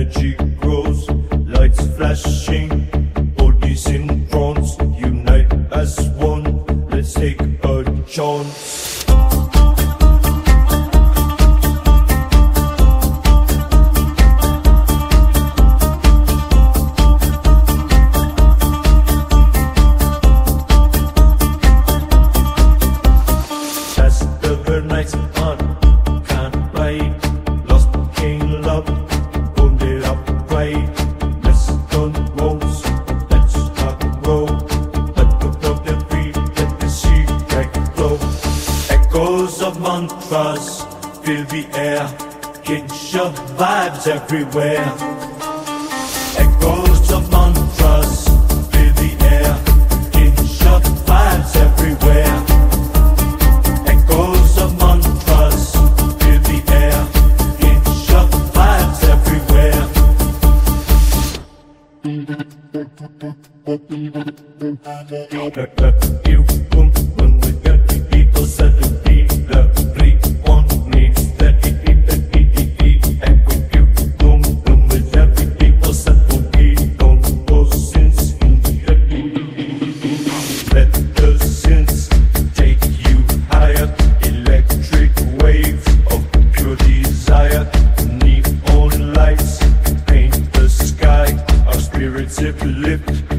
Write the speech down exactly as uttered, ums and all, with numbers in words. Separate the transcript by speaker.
Speaker 1: energy grows, lights flashing, bodies in bronze, unite as one, let's take a chance. Nights on, can't wait. Lost king love, wounded upright. Let's turn roads, let's rock and roll. Let the blood that beat, let the sea break flow. Echoes of mantras fill the air, kinship vibes everywhere. Echoes of mantras fill the air, kinship vibes everywhere. Echoes of mantras fill the air, kinship vibes everywhere. You boom when we got the people suddenly the reborn needs that it it that it it it and when you boom boom with every people suddenly don't go since in the let the sins take you higher. Electric waves of pure desire, neon lights paint the sky. Our spirits uplift.